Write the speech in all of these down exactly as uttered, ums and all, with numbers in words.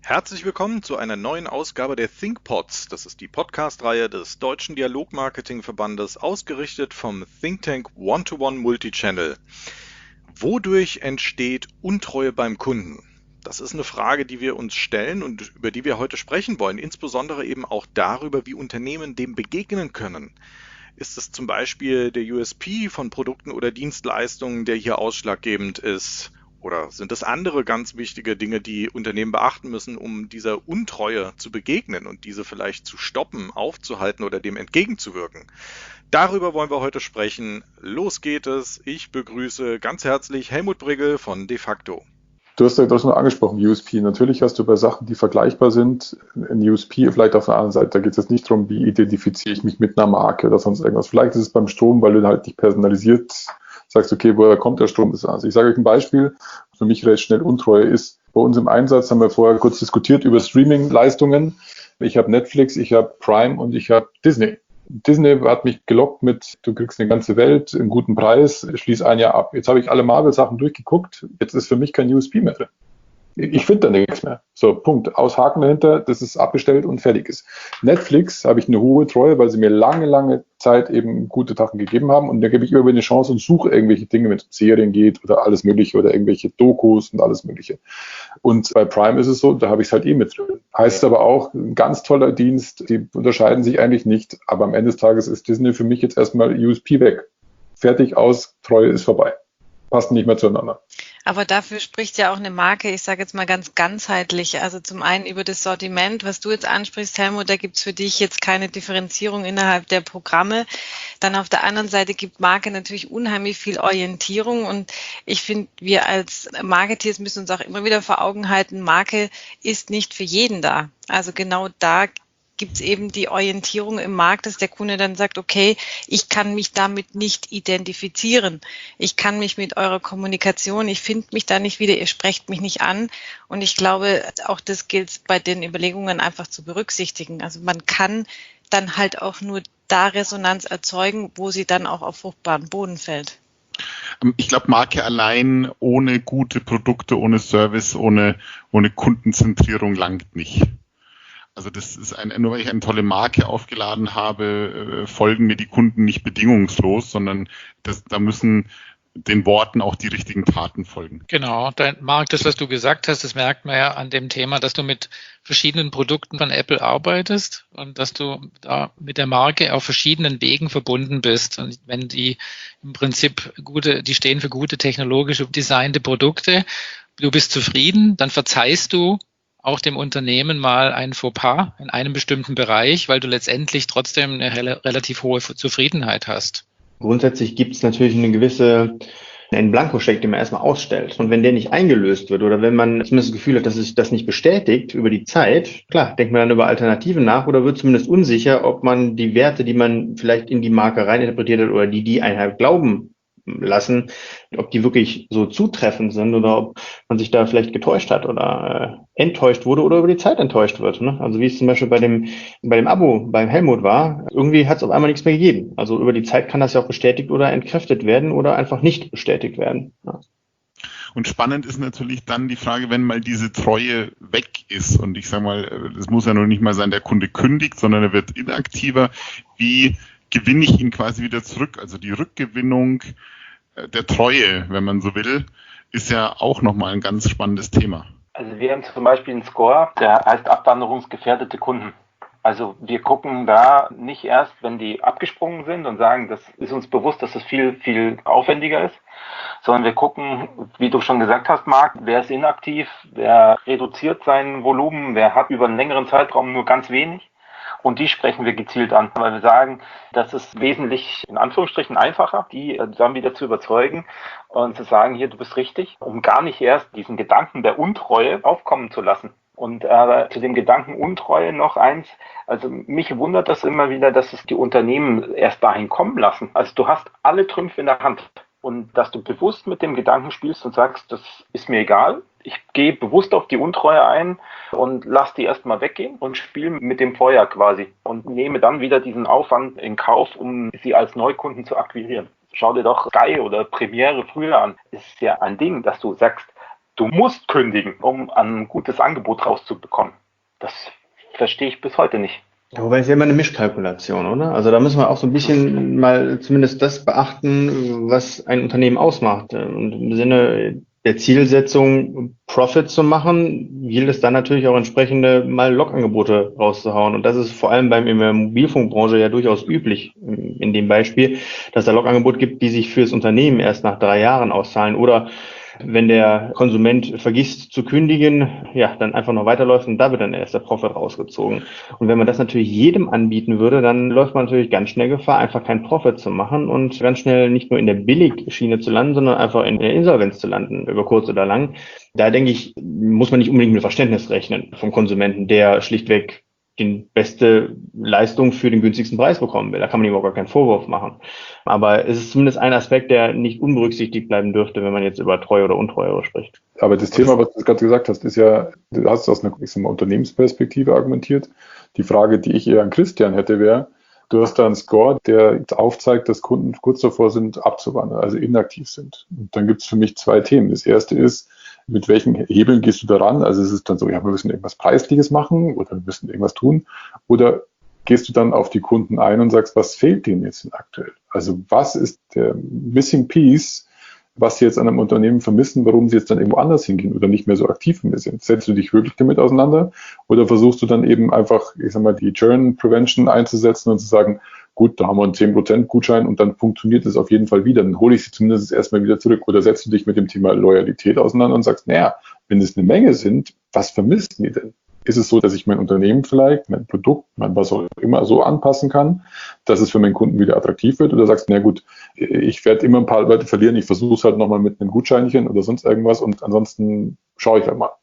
Herzlich willkommen zu einer neuen Ausgabe der ThinkPods. Das ist die Podcast-Reihe des Deutschen Dialogmarketing-Verbandes, ausgerichtet vom Think Tank One-to-One Multichannel. Wodurch entsteht Untreue beim Kunden? Das ist eine Frage, die wir uns stellen und über die wir heute sprechen wollen, insbesondere eben auch darüber, wie Unternehmen dem begegnen können. Ist es zum Beispiel der U S P von Produkten oder Dienstleistungen, der hier ausschlaggebend ist? Oder sind es andere ganz wichtige Dinge, die Unternehmen beachten müssen, um dieser Untreue zu begegnen und diese vielleicht zu stoppen, aufzuhalten oder dem entgegenzuwirken? Darüber wollen wir heute sprechen. Los geht es. Ich begrüße ganz herzlich Helmut Brigge von de facto. Du hast ja das schon angesprochen, U S P. Natürlich hast du bei Sachen, die vergleichbar sind, ein U S P vielleicht auf der anderen Seite. Da geht es jetzt nicht darum, wie identifiziere ich mich mit einer Marke oder sonst irgendwas. Vielleicht ist es beim Strom, weil du halt nicht personalisiert sagst, okay, woher kommt der Strom? Also ich sage euch ein Beispiel, für mich recht schnell Untreue ist. Bei uns im Einsatz haben wir vorher kurz diskutiert über Streaming-Leistungen. Ich habe Netflix, ich habe Prime und ich habe Disney. Disney hat mich gelockt mit, du kriegst eine ganze Welt, einen guten Preis, schließ ein Jahr ab. Jetzt habe ich alle Marvel-Sachen durchgeguckt, jetzt ist für mich kein U S P mehr drin. Ich finde da nichts mehr. So, Punkt. Aushaken dahinter, dass es abbestellt und fertig ist. Netflix habe ich eine hohe Treue, weil sie mir lange, lange Zeit eben gute Sachen gegeben haben und da gebe ich immer wieder eine Chance und suche irgendwelche Dinge, wenn es um Serien geht oder alles mögliche oder irgendwelche Dokus und alles mögliche. Und bei Prime ist es so, da habe ich es halt eh mit drin. Heißt aber auch, ein ganz toller Dienst, die unterscheiden sich eigentlich nicht, aber am Ende des Tages ist Disney für mich jetzt erstmal U S P weg. Fertig aus, Treue ist vorbei. Passen nicht mehr zueinander. Aber dafür spricht ja auch eine Marke, ich sage jetzt mal ganz ganzheitlich, also zum einen über das Sortiment, was du jetzt ansprichst, Helmut, da gibt's für dich jetzt keine Differenzierung innerhalb der Programme. Dann auf der anderen Seite gibt Marke natürlich unheimlich viel Orientierung und ich finde, wir als Marketeers müssen uns auch immer wieder vor Augen halten, Marke ist nicht für jeden da. Also genau da gibt es eben die Orientierung im Markt, dass der Kunde dann sagt, okay, ich kann mich damit nicht identifizieren. Ich kann mich mit eurer Kommunikation, ich finde mich da nicht wieder, ihr sprecht mich nicht an. Und ich glaube, auch das gilt bei den Überlegungen einfach zu berücksichtigen. Also man kann dann halt auch nur da Resonanz erzeugen, wo sie dann auch auf fruchtbaren Boden fällt. Ich glaube, Marke allein ohne gute Produkte, ohne Service, ohne, ohne Kundenzentrierung langt nicht. Also das ist ein, nur weil ich eine tolle Marke aufgeladen habe, folgen mir die Kunden nicht bedingungslos, sondern das, da müssen den Worten auch die richtigen Taten folgen. Genau, dein, Marc, das, was du gesagt hast, das merkt man ja an dem Thema, dass du mit verschiedenen Produkten von Apple arbeitest und dass du da mit der Marke auf verschiedenen Wegen verbunden bist. Und wenn die im Prinzip gute, die stehen für gute technologische designte Produkte, du bist zufrieden, dann verzeihst du auch dem Unternehmen mal ein Fauxpas in einem bestimmten Bereich, weil du letztendlich trotzdem eine rel- relativ hohe Zufriedenheit hast. Grundsätzlich gibt es natürlich eine gewisse, einen Blankoscheck, den man erstmal ausstellt. Und wenn der nicht eingelöst wird oder wenn man zumindest das Gefühl hat, dass sich das nicht bestätigt über die Zeit, klar, denkt man dann über Alternativen nach oder wird zumindest unsicher, ob man die Werte, die man vielleicht in die Marke reininterpretiert hat oder die die einen halt glauben lassen, ob die wirklich so zutreffend sind oder ob man sich da vielleicht getäuscht hat oder äh, enttäuscht wurde oder über die Zeit enttäuscht wird. Ne? Also wie es zum Beispiel bei dem bei dem Abo beim Helmut war, irgendwie hat es auf einmal nichts mehr gegeben. Also über die Zeit kann das ja auch bestätigt oder entkräftet werden oder einfach nicht bestätigt werden. Ja. Und spannend ist natürlich dann die Frage, wenn mal diese Treue weg ist und ich sage mal, es muss ja noch nicht mal sein, der Kunde kündigt, sondern er wird inaktiver. Wie gewinne ich ihn quasi wieder zurück? Also die Rückgewinnung der Treue, wenn man so will, ist ja auch nochmal ein ganz spannendes Thema. Also wir haben zum Beispiel einen Score, der heißt abwanderungsgefährdete Kunden. Also wir gucken da nicht erst, wenn die abgesprungen sind und sagen, das ist uns bewusst, dass das viel, viel aufwendiger ist, sondern wir gucken, wie du schon gesagt hast, Marc, wer ist inaktiv, wer reduziert sein Volumen, wer hat über einen längeren Zeitraum nur ganz wenig. Und die sprechen wir gezielt an, weil wir sagen, das ist wesentlich in Anführungsstrichen einfacher, die dann wieder zu überzeugen und zu sagen, hier, du bist richtig, um gar nicht erst diesen Gedanken der Untreue aufkommen zu lassen. Und äh, zu dem Gedanken Untreue noch eins, also mich wundert das immer wieder, dass es die Unternehmen erst dahin kommen lassen. Also du hast alle Trümpfe in der Hand und dass du bewusst mit dem Gedanken spielst und sagst, das ist mir egal. Ich gehe bewusst auf die Untreue ein und lass die erstmal weggehen und spiele mit dem Feuer quasi und nehme dann wieder diesen Aufwand in Kauf, um sie als Neukunden zu akquirieren. Schau dir doch Sky oder Premiere früher an. Es ist ja ein Ding, dass du sagst, du musst kündigen, um ein gutes Angebot rauszubekommen. Das verstehe ich bis heute nicht. Ja, wobei es ja immer eine Mischkalkulation, oder? Also da müssen wir auch so ein bisschen mal zumindest das beachten, was ein Unternehmen ausmacht. Und im Sinne der Zielsetzung, Profit zu machen, gilt es dann natürlich auch entsprechende mal Log-Angebote rauszuhauen. Und das ist vor allem beim in der Mobilfunkbranche ja durchaus üblich in dem Beispiel, dass da Log-Angebote gibt, die sich fürs Unternehmen erst nach drei Jahren auszahlen oder wenn der Konsument vergisst zu kündigen, ja, dann einfach noch weiterläuft und da wird dann erst der Profit rausgezogen. Und wenn man das natürlich jedem anbieten würde, dann läuft man natürlich ganz schnell Gefahr, einfach keinen Profit zu machen und ganz schnell nicht nur in der Billigschiene zu landen, sondern einfach in der Insolvenz zu landen, über kurz oder lang. Da denke ich, muss man nicht unbedingt mit Verständnis rechnen vom Konsumenten, der schlichtweg die beste Leistung für den günstigsten Preis bekommen will. Da kann man ihm auch gar keinen Vorwurf machen. Aber es ist zumindest ein Aspekt, der nicht unberücksichtigt bleiben dürfte, wenn man jetzt über Treue oder Untreue spricht. Aber das Thema, was du gerade gesagt hast, ist ja, du hast es aus einer, ich sag mal, Unternehmensperspektive argumentiert. Die Frage, die ich eher an Christian hätte, wäre, du hast da einen Score, der aufzeigt, dass Kunden kurz davor sind, abzuwandern, also inaktiv sind. Und dann gibt es für mich zwei Themen. Das erste ist, mit welchen Hebeln gehst du daran? Also ist es dann so, ja, wir müssen irgendwas Preisliches machen oder wir müssen irgendwas tun? Oder gehst du dann auf die Kunden ein und sagst, was fehlt denen jetzt denn aktuell? Also was ist der Missing Piece, was sie jetzt an einem Unternehmen vermissen, warum sie jetzt dann irgendwo anders hingehen oder nicht mehr so aktiv mehr sind? Setzt du dich wirklich damit auseinander? Oder versuchst du dann eben einfach, ich sag mal, die Churn Prevention einzusetzen und zu sagen, gut, da haben wir einen zehn Prozent Gutschein und dann funktioniert es auf jeden Fall wieder. Dann hole ich sie zumindest erstmal wieder zurück. Oder setzt du dich mit dem Thema Loyalität auseinander und sagst, naja, wenn es eine Menge sind, was vermissen die denn? Ist es so, dass ich mein Unternehmen vielleicht, mein Produkt, mein was auch immer so anpassen kann, dass es für meinen Kunden wieder attraktiv wird? Oder sagst du, na gut, ich werde immer ein paar Leute verlieren, ich versuche es halt nochmal mit einem Gutscheinchen oder sonst irgendwas und ansonsten schaue ich halt mal.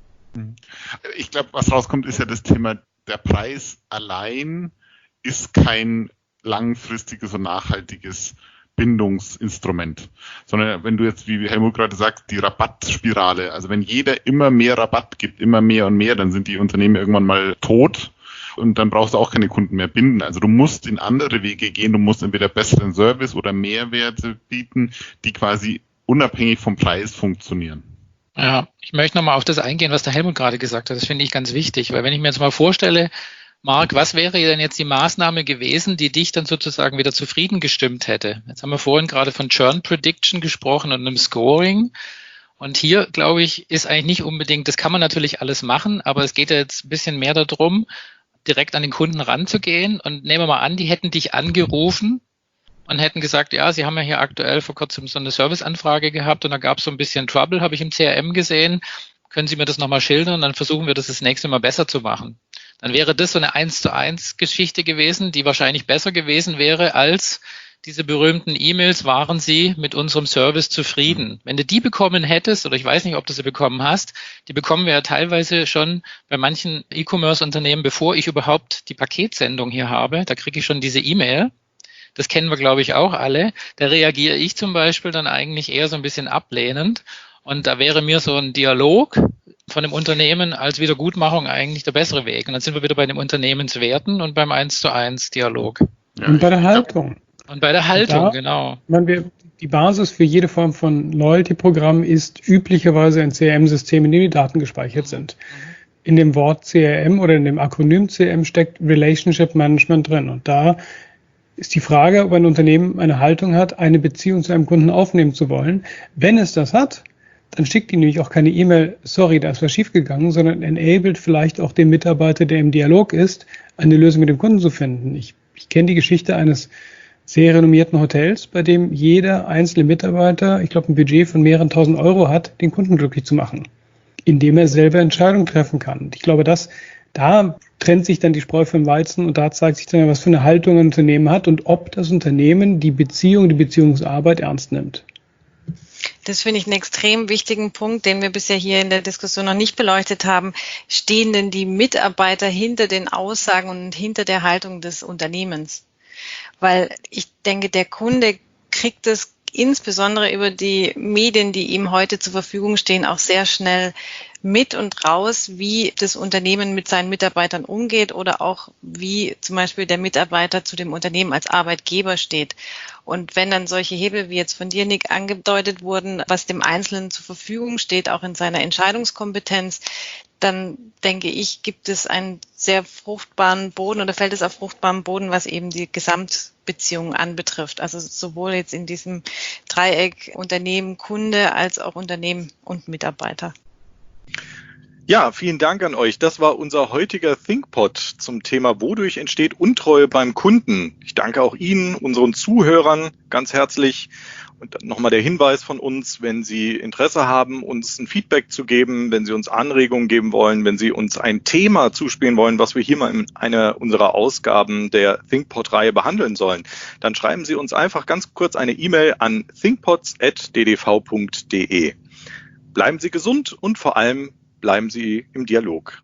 Ich glaube, was rauskommt, ist ja das Thema, der Preis allein ist kein langfristiges und nachhaltiges Bindungsinstrument, sondern wenn du jetzt, wie Helmut gerade sagt, die Rabattspirale, also wenn jeder immer mehr Rabatt gibt, immer mehr und mehr, dann sind die Unternehmen irgendwann mal tot und dann brauchst du auch keine Kunden mehr binden. Also du musst in andere Wege gehen, du musst entweder besseren Service oder Mehrwerte bieten, die quasi unabhängig vom Preis funktionieren. Ja, ich möchte nochmal auf das eingehen, was der Helmut gerade gesagt hat. Das finde ich ganz wichtig, weil wenn ich mir jetzt mal vorstelle, Marc, was wäre denn jetzt die Maßnahme gewesen, die dich dann sozusagen wieder zufrieden gestimmt hätte? Jetzt haben wir vorhin gerade von Churn Prediction gesprochen und einem Scoring. Und hier, glaube ich, ist eigentlich nicht unbedingt, das kann man natürlich alles machen, aber es geht ja jetzt ein bisschen mehr darum, direkt an den Kunden ranzugehen. Und nehmen wir mal an, die hätten dich angerufen und hätten gesagt, ja, Sie haben ja hier aktuell vor kurzem so eine Serviceanfrage gehabt und da gab es so ein bisschen Trouble, habe ich im C R M gesehen. Können Sie mir das nochmal schildern? Dann versuchen wir das das nächste Mal besser zu machen. Dann wäre das so eine eins zu eins Geschichte gewesen, die wahrscheinlich besser gewesen wäre als diese berühmten E-Mails, waren Sie mit unserem Service zufrieden? Wenn du die bekommen hättest, oder ich weiß nicht, ob du sie bekommen hast, die bekommen wir ja teilweise schon bei manchen E-Commerce-Unternehmen, bevor ich überhaupt die Paketsendung hier habe, da kriege ich schon diese E-Mail. Das kennen wir, glaube ich, auch alle. Da reagiere ich zum Beispiel dann eigentlich eher so ein bisschen ablehnend. Und da wäre mir so ein Dialog von dem Unternehmen als Wiedergutmachung eigentlich der bessere Weg. Und dann sind wir wieder bei den Unternehmenswerten und beim eins zu eins Dialog. Ja, und bei der Haltung. Und bei der Haltung, da, genau. Man, wir, die Basis für jede Form von Loyalty-Programm ist üblicherweise ein C R M-System, in dem die Daten gespeichert sind. In dem Wort C R M oder in dem Akronym C R M steckt Relationship Management drin. Und da ist die Frage, ob ein Unternehmen eine Haltung hat, eine Beziehung zu einem Kunden aufnehmen zu wollen. Wenn es das hat, dann schickt ihm nämlich auch keine E-Mail, sorry, da ist was schiefgegangen, sondern enabled vielleicht auch den Mitarbeiter, der im Dialog ist, eine Lösung mit dem Kunden zu finden. Ich, ich kenne die Geschichte eines sehr renommierten Hotels, bei dem jeder einzelne Mitarbeiter, ich glaube, ein Budget von mehreren tausend Euro hat, den Kunden glücklich zu machen, indem er selber Entscheidungen treffen kann. Und ich glaube, dass da trennt sich dann die Spreu vom Weizen und da zeigt sich dann, was für eine Haltung ein Unternehmen hat und ob das Unternehmen die Beziehung, die Beziehungsarbeit ernst nimmt. Das finde ich einen extrem wichtigen Punkt, den wir bisher hier in der Diskussion noch nicht beleuchtet haben. Stehen denn die Mitarbeiter hinter den Aussagen und hinter der Haltung des Unternehmens? Weil ich denke, der Kunde kriegt es insbesondere über die Medien, die ihm heute zur Verfügung stehen, auch sehr schnell mit und raus, wie das Unternehmen mit seinen Mitarbeitern umgeht oder auch wie zum Beispiel der Mitarbeiter zu dem Unternehmen als Arbeitgeber steht. Und wenn dann solche Hebel wie jetzt von dir, Nick, angedeutet wurden, was dem Einzelnen zur Verfügung steht, auch in seiner Entscheidungskompetenz, dann denke ich, gibt es einen sehr fruchtbaren Boden oder fällt es auf fruchtbaren Boden, was eben die Gesamtbeziehungen anbetrifft. Also sowohl jetzt in diesem Dreieck Unternehmen, Kunde als auch Unternehmen und Mitarbeiter. Ja, vielen Dank an euch. Das war unser heutiger ThinkPod zum Thema, wodurch entsteht Untreue beim Kunden. Ich danke auch Ihnen, unseren Zuhörern, ganz herzlich. Und dann nochmal der Hinweis von uns, wenn Sie Interesse haben, uns ein Feedback zu geben, wenn Sie uns Anregungen geben wollen, wenn Sie uns ein Thema zuspielen wollen, was wir hier mal in einer unserer Ausgaben der ThinkPod-Reihe behandeln sollen, dann schreiben Sie uns einfach ganz kurz eine E-Mail an thinkpods at d d v punkt d e. Bleiben Sie gesund und vor allem bleiben Sie im Dialog.